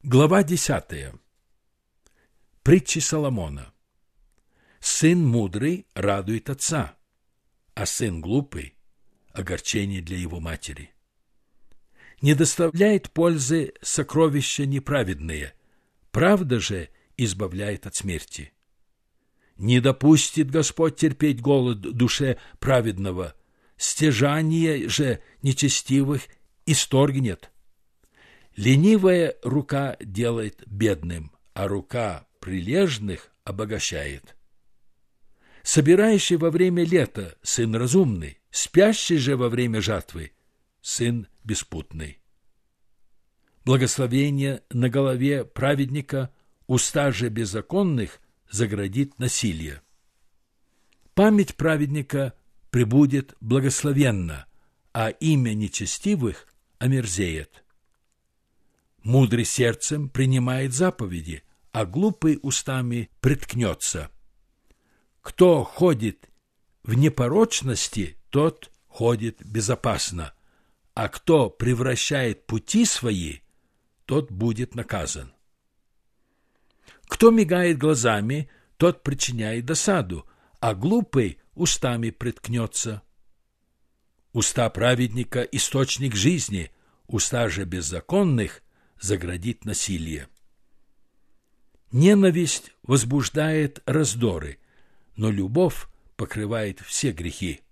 Глава 10. Притчи Соломона. Сын мудрый радует отца, а сын глупый – огорчение для его матери. Не доставляет пользы сокровища неправедные, правда же избавляет от смерти. Не допустит Господь терпеть голод душе праведного, стяжание же нечестивых исторгнет. Ленивая рука делает бедным, а рука прилежных обогащает. Собирающий во время лета сын разумный, спящий же во время жатвы сын беспутный. Благословение на голове праведника, уста же беззаконных заградит насилие. Память праведника пребудет благословенно, а имя нечестивых омерзеет. Мудрый сердцем принимает заповеди, а глупый устами приткнется. Кто ходит в непорочности, тот ходит безопасно, а кто превращает пути свои, тот будет наказан. Кто мигает глазами, тот причиняет досаду, а глупый устами приткнется. Уста праведника – источник жизни, уста же беззаконных заградит насилие. Ненависть возбуждает раздоры, но любовь покрывает все грехи.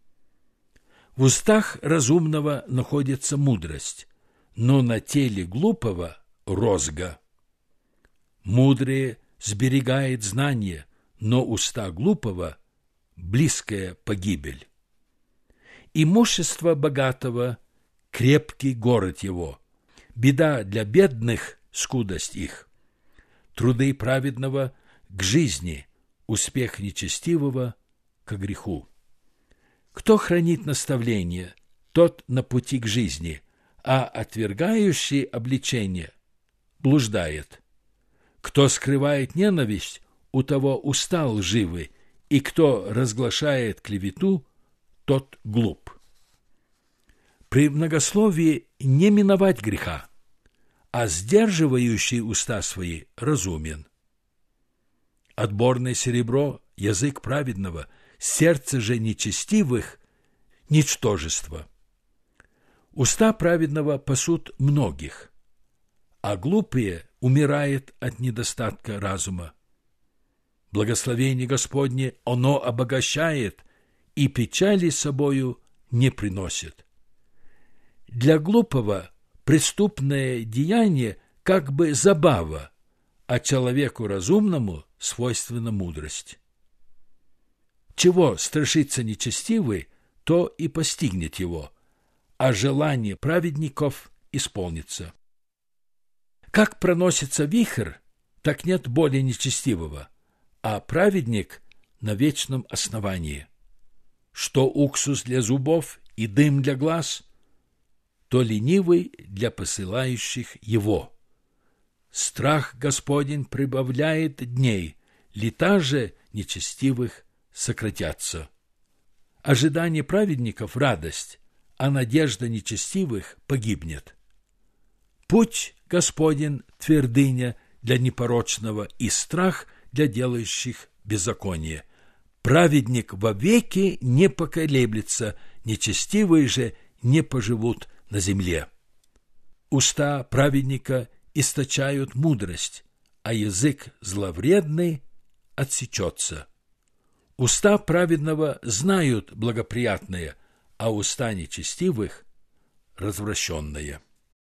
В устах разумного находится мудрость, но на теле глупого – розга. Мудрый сберегает знание, но уста глупого – близкая погибель. Имущество богатого – крепкий город его, беда для бедных – скудость их. Труды праведного – к жизни, успех нечестивого – к греху. Кто хранит наставление, тот на пути к жизни, а отвергающий обличение блуждает. Кто скрывает ненависть, у того уста лживы, и кто разглашает клевету, тот глуп. При многословии не миновать греха, а сдерживающий уста свои разумен. Отборное серебро – язык праведного, сердце же нечестивых – ничтожество. Уста праведного пасут многих, а глупые умирают от недостатка разума. Благословение Господне оно обогащает и печали собою не приносит. Для глупого преступное деяние как бы забава, а человеку разумному свойственна мудрость. Чего страшится нечестивый, то и постигнет его, а желание праведников исполнится. Как проносится вихрь, так нет боли нечестивого, а праведник на вечном основании. Что уксус для зубов и дым для глаз, то ленивый для посылающих его. Страх Господень прибавляет дней, лета же нечестивых сократятся. Ожидание праведников – радость, а надежда нечестивых погибнет. Путь Господень – твердыня для непорочного и страх для делающих беззаконие. Праведник вовеки не поколеблется, нечестивые же не поживут на земле. Уста праведника источают мудрость, а язык зловредный отсечется. Уста праведного знают благоприятное, а уста нечестивых – развращенное.